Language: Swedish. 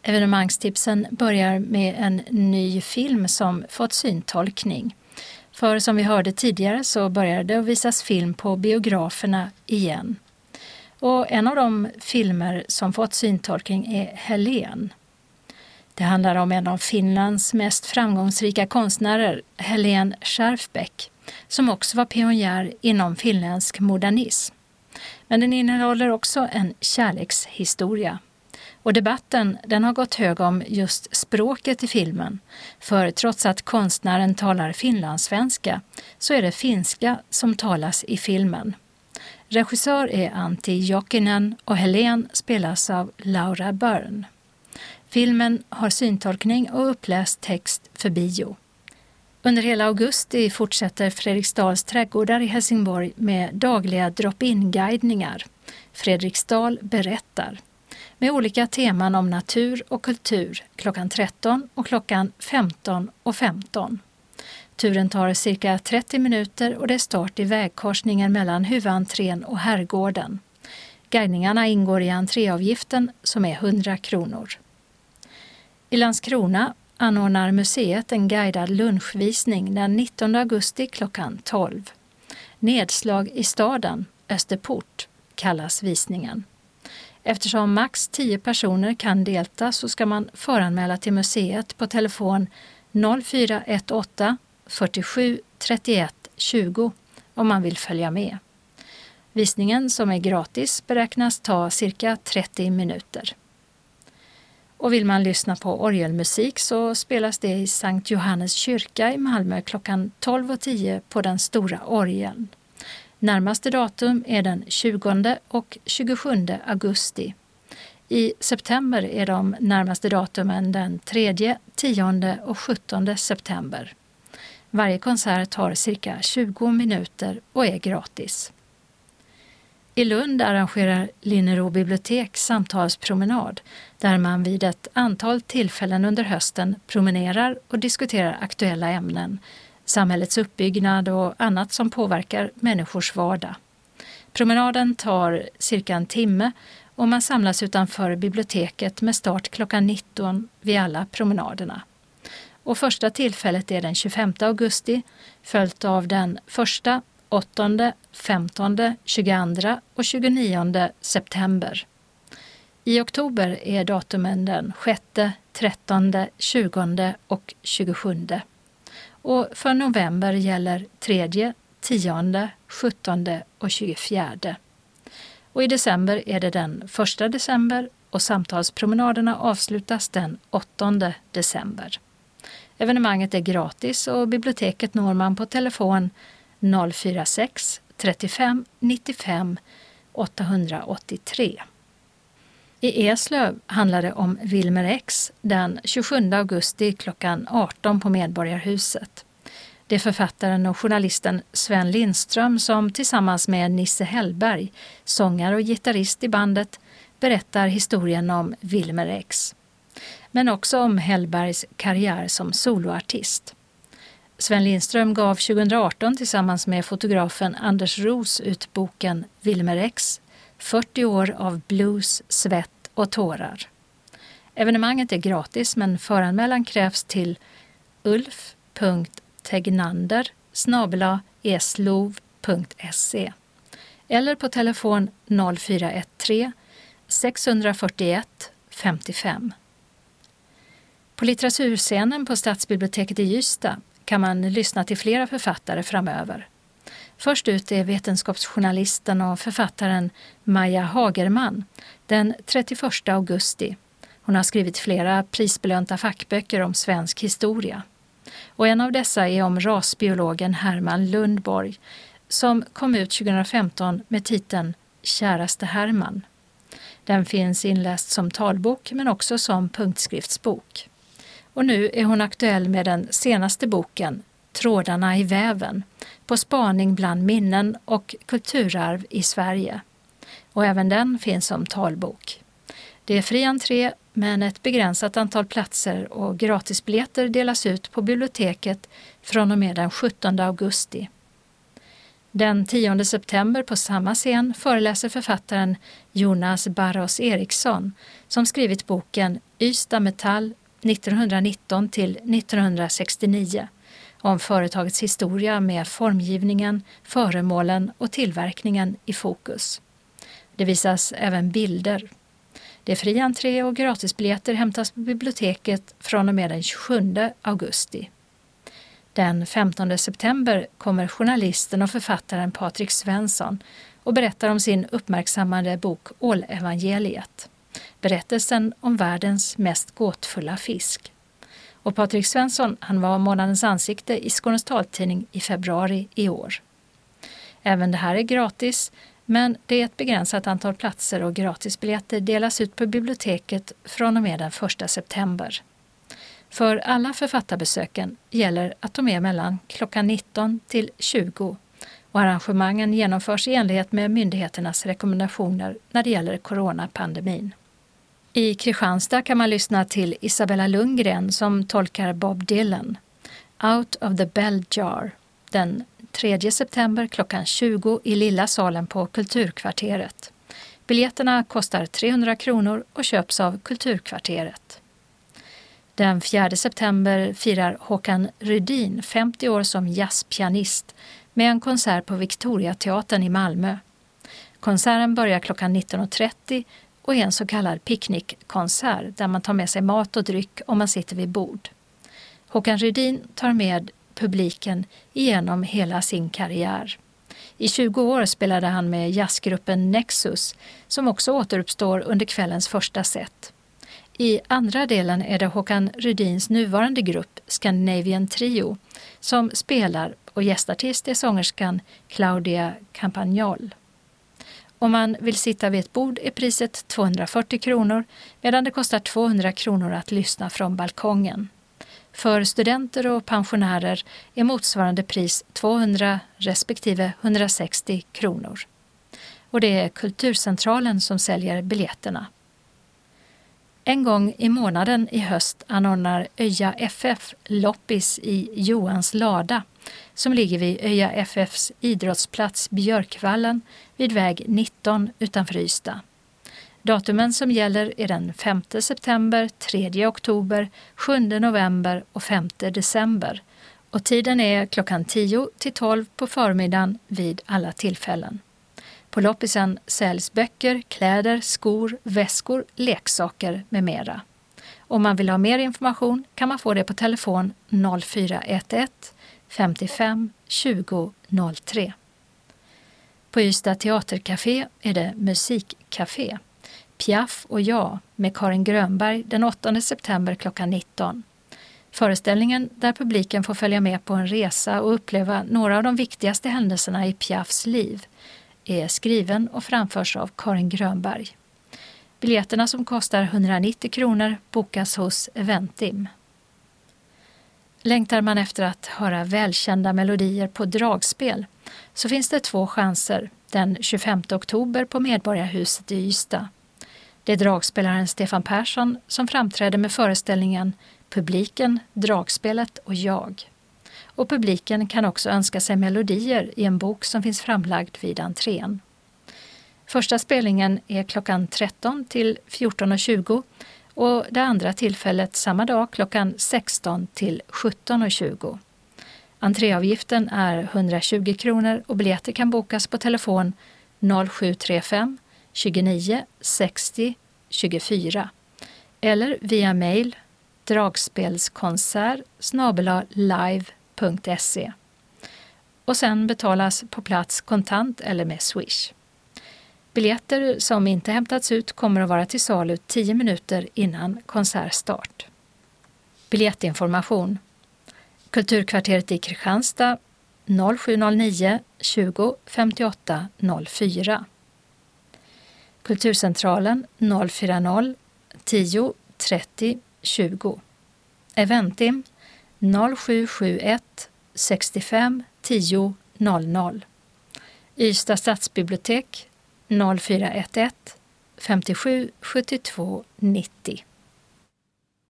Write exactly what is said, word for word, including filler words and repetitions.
Evenemangstipsen börjar med en ny film som fått syntolkning. För som vi hörde tidigare så började det att visas film på biograferna igen. Och en av de filmer som fått syntolkning är Helen. Det handlar om en av Finlands mest framgångsrika konstnärer, Helen Skärfbäck, som också var pionjär inom finländsk modernism. Men den innehåller också en kärlekshistoria. Och debatten den har gått hög om just språket i filmen. För trots att konstnären talar finlandssvenska så är det finska som talas i filmen. Regissör är Antti Jokinen och Helen spelas av Laura Byrne. Filmen har syntolkning och uppläst text för bio. Under hela augusti fortsätter Fredriksdals trädgårdar i Helsingborg med dagliga drop-in-guidningar. Fredriksdal berättar. Med olika teman om natur och kultur klockan tretton och klockan femton och femton. Turen tar cirka trettio minuter och det är start i vägkorsningen mellan huvudentrén och herrgården. Guidningarna ingår i entréavgiften som är hundra kronor. I Landskrona anordnar museet en guidad lunchvisning den nittonde augusti klockan tolv. Nedslag i staden, Österport, kallas visningen. Eftersom max tio personer kan delta så ska man föranmäla till museet på telefon noll fyra ett åtta fyrtiosju trettioett tjugo om man vill följa med. Visningen som är gratis beräknas ta cirka trettio minuter. Och vill man lyssna på orgelmusik så spelas det i Sankt Johannes kyrka i Malmö klockan tolv och tio på den stora orgeln. Närmaste datum är den tjugonde och tjugosjunde augusti. I september är de närmaste datumen den tredje, tionde och sjuttonde september. Varje konsert tar cirka tjugo minuter och är gratis. I Lund arrangerar Linnero bibliotek samtalspromenad där man vid ett antal tillfällen under hösten promenerar och diskuterar aktuella ämnen, samhällets uppbyggnad och annat som påverkar människors vardag. Promenaden tar cirka en timme och man samlas utanför biblioteket med start klockan nitton vid alla promenaderna. Och första tillfället är den tjugofemte augusti följt av den första, åttonde, femtonde, tjugoandra och tjugonionde september. I oktober är datumen den sjätte, trettonde, tjugonde och tjugosjunde. Och för november gäller tredje, tionde, sjuttonde och tjugofjärde. Och i december är det den första december och samtalspromenaderna avslutas den åttonde december. Evenemanget är gratis och biblioteket når man på telefon noll fyra sex trettiofem nittiofem åttahundraåttiotre. I Eslöv handlar det om Wilmer X den tjugosjunde augusti klockan arton på Medborgarhuset. Det är författaren och journalisten Sven Lindström som tillsammans med Nisse Hellberg, sångare och gitarrist i bandet, berättar historien om Wilmer X. Men också om Hellbergs karriär som soloartist. Sven Lindström gav tjugoarton tillsammans med fotografen Anders Roos ut boken Wilmer X, fyrtio år av blues, svett och tårar. Evenemanget är gratis men föranmälan krävs till ulf punkt tegnander snabel-a eslov punkt se eller på telefon noll fyra ett tre sex fyra ett femtiofem. På litteraturscenen på Stadsbiblioteket i Ystad kan man lyssna till flera författare framöver. Först ut är vetenskapsjournalisten och författaren Maja Hagerman den trettioförsta augusti. Hon har skrivit flera prisbelönta fackböcker om svensk historia. Och en av dessa är om rasbiologen Herman Lundborg som kom ut tjugohundrafemton med titeln Käraste Herman. Den finns inläst som talbok men också som punktskriftsbok. Och nu är hon aktuell med den senaste boken Trådarna i väven, på spaning bland minnen och kulturarv i Sverige. Och även den finns som talbok. Det är fri entré men ett begränsat antal platser och gratisbiljetter delas ut på biblioteket från och med den sjuttonde augusti. Den tionde september på samma scen föreläser författaren Jonas Barros Eriksson som skrivit boken Ystad Metall nittonhundranitton till nittonhundrasextionio om företagets historia med formgivningen, föremålen och tillverkningen i fokus. Det visas även bilder. Det är fri entré och gratisbiljetter hämtas på biblioteket från och med den tjugosjunde augusti. Den femtonde september kommer journalisten och författaren Patrik Svensson och berättar om sin uppmärksammade bok Ålevangeliet. Berättelsen om världens mest gåtfulla fisk. Och Patrik Svensson, han var månadens ansikte i Skånes taltidning i februari i år. Även det här är gratis, men det är ett begränsat antal platser och gratisbiljetter delas ut på biblioteket från och med den första september. För alla författarbesöken gäller att de är mellan klockan nitton till tjugo och arrangemangen genomförs i enlighet med myndigheternas rekommendationer när det gäller coronapandemin. I Kristianstad kan man lyssna till Isabella Lundgren som tolkar Bob Dylan, Out of the Bell Jar, den tredje september klockan tjugo i Lilla salen på Kulturkvarteret. Biljetterna kostar trehundra kronor och köps av Kulturkvarteret. Den fjärde september firar Håkan Rydin femtio år som jazzpianist med en konsert på Victoriateatern i Malmö. Konserten börjar klockan nitton och trettio och är en så kallad picknickkonsert där man tar med sig mat och dryck om man sitter vid bord. Håkan Rydin tar med publiken igenom hela sin karriär. I tjugo år spelade han med jazzgruppen Nexus som också återuppstår under kvällens första set. I andra delen är det Håkan Rydins nuvarande grupp Scandinavian Trio som spelar och gästartist är sångerskan Claudia Campagnol. Om man vill sitta vid ett bord är priset tvåhundrafyrtio kronor medan det kostar tvåhundra kronor att lyssna från balkongen. För studenter och pensionärer är motsvarande pris tvåhundra respektive hundrasextio kronor. Och det är Kulturcentralen som säljer biljetterna. En gång i månaden i höst anordnar Öja F F loppis i Johans lada som ligger vid Öja F F:s idrottsplats Björkvallen vid väg nitton utanför Ystad. Datumen som gäller är den femte september, tredje oktober, sjunde november och femte december och tiden är klockan tio till tolv på förmiddagen vid alla tillfällen. På loppisen säljs böcker, kläder, skor, väskor, leksaker med mera. Om man vill ha mer information kan man få det på telefon noll fyra ett ett femtiofem tjugo noll tre. På Ystad teatercafé är det musikcafé. Piaf och jag med Karin Grönberg den åttonde september klockan nitton. Föreställningen där publiken får följa med på en resa och uppleva några av de viktigaste händelserna i Piafs liv är skriven och framförs av Karin Grönberg. Biljetterna som kostar hundranittio kronor bokas hos Eventim. Längtar man efter att höra välkända melodier på dragspel så finns det två chanser den tjugofemte oktober på Medborgarhuset i Ystad. Det är dragspelaren Stefan Persson som framträder med föreställningen Publiken, dragspelet och jag. Och publiken kan också önska sig melodier i en bok som finns framlagd vid entrén. Första spelningen är klockan tretton till fjorton och tjugo och det andra tillfället samma dag klockan sexton till sjutton och tjugo. Entréavgiften är hundratjugo kronor och biljetter kan bokas på telefon noll sju tre fem tjugonio sextio tjugofyra eller via mejl dragspelskonsert snabel-a live punkt se och sen betalas på plats kontant eller med Swish. Biljetter som inte hämtats ut kommer att vara till salu tio minuter innan konsertstart. Biljettinformation. Kulturkvarteret i Kristianstad noll sju noll nio tjugo femtioåtta noll fyra. Kulturcentralen noll fyra noll tio trettio tjugo. Eventim noll sju sju ett sextiofem tio noll noll. Ystad stadsbibliotek noll fyra ett ett femtiosju sjuttiotvå nittio.